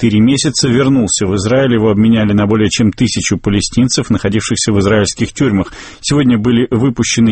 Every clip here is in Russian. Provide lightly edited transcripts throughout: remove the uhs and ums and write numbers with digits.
4 месяца, вернулся в Израиль. Его обменяли на более чем 1000 палестинцев, находившихся в израильских тюрьмах. Сегодня были выпущены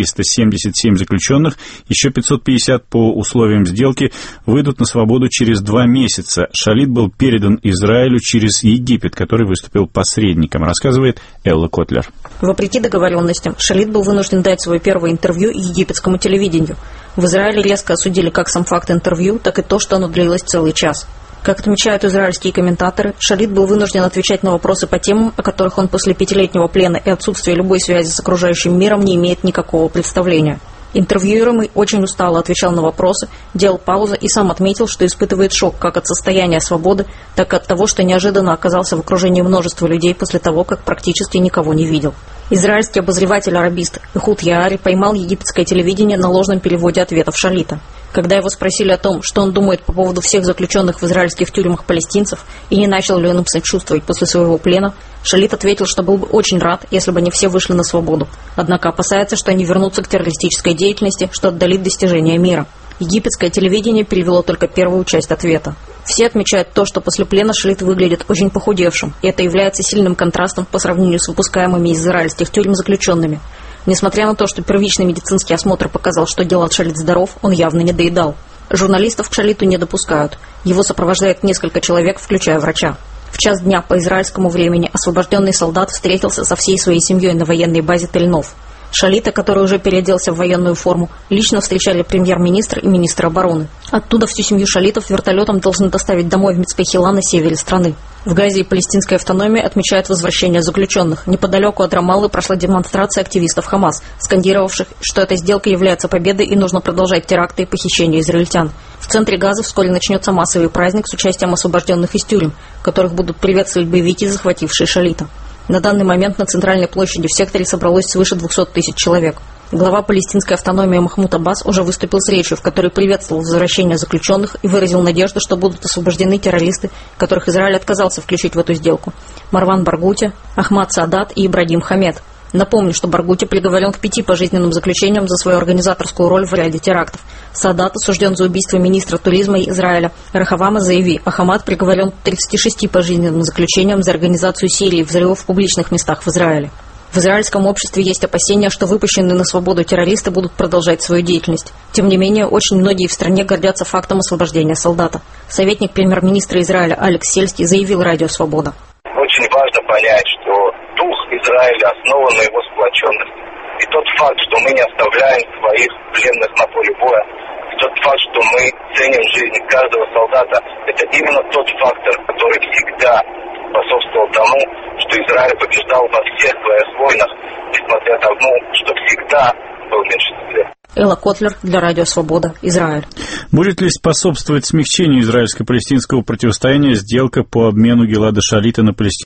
477 заключенных, еще 550 по условиям сделки выйдут на свободу через 2 месяца. Шалит был передан Израилю через Египет, который выступил посредником, рассказывает Элла Котлер. Вопреки договоренностям, Шалит был вынужден дать свое первое интервью египетскому телевидению. В Израиле резко осудили как сам факт интервью, так и то, что оно длилось целый час. Как отмечают израильские комментаторы, Шалит был вынужден отвечать на вопросы по темам, о которых он после 5-летнего плена и отсутствия любой связи с окружающим миром не имеет никакого представления. Интервьюируемый очень устало отвечал на вопросы, делал паузы и сам отметил, что испытывает шок как от состояния свободы, так и от того, что неожиданно оказался в окружении множества людей после того, как практически никого не видел. Израильский обозреватель-арабист Эхуд Яари поймал египетское телевидение на ложном переводе ответов Шалита. Когда его спросили о том, что он думает по поводу всех заключенных в израильских тюрьмах палестинцев и не начал ли он им сочувствовать после своего плена, Шалит ответил, что был бы очень рад, если бы они все вышли на свободу. Однако опасается, что они вернутся к террористической деятельности, что отдалит достижения мира. Египетское телевидение перевело только первую часть ответа. Все отмечают то, что после плена Шалит выглядит очень похудевшим, и это является сильным контрастом по сравнению с выпускаемыми из израильских тюрем заключенными. Несмотря на то, что первичный медицинский осмотр показал, что Гилад Шалит здоров, он явно не доедал. Журналистов к Шалиту не допускают. Его сопровождает несколько человек, включая врача. В час дня по израильскому времени освобожденный солдат встретился со всей своей семьей на военной базе Тель-Нов. Шалита, который уже переоделся в военную форму, лично встречали премьер-министр и министр обороны. Оттуда всю семью Шалитов вертолетом должны доставить домой в Мицпехила на севере страны. В Газе и палестинской автономии отмечают возвращение заключенных. Неподалеку от Рамаллы прошла демонстрация активистов Хамас, скандировавших, что эта сделка является победой и нужно продолжать теракты и похищения израильтян. В центре Газы вскоре начнется массовый праздник с участием освобожденных из тюрем, которых будут приветствовать боевики, захватившие Шалита. На данный момент на центральной площади в секторе собралось свыше 200 тысяч человек. Глава палестинской автономии Махмуд Аббас уже выступил с речью, в которой приветствовал возвращение заключенных и выразил надежду, что будут освобождены террористы, которых Израиль отказался включить в эту сделку: Марван Баргути, Ахмад Саадат и Ибрагим Хамед. Напомню, что Баргути приговорен к 5 пожизненным заключениям за свою организаторскую роль в ряде терактов. Саадат осужден за убийство министра туризма Израиля Рахавама Заеви, а Хамад приговорен к 36 пожизненным заключениям за организацию серии взрывов в публичных местах в Израиле. В израильском обществе есть опасения, что выпущенные на свободу террористы будут продолжать свою деятельность. Тем не менее, очень многие в стране гордятся фактом освобождения солдата. Советник премьер-министра Израиля Алекс Сельский заявил радио «Свобода». Очень важно понять, что дух Израиля основан на его сплоченности. И тот факт, что мы не оставляем своих пленных на поле боя, и тот факт, что мы ценим жизнь каждого солдата, это именно тот фактор, который всегда способствовал тому, что Израиль побеждал во всех своих войнах, несмотря на то, что всегда был в меньшинстве. Элла Котлер для радио «Свобода», Израиль. Будет ли способствовать смягчению израильско-палестинского противостояния сделка по обмену Гилада Шалита на палестинцев?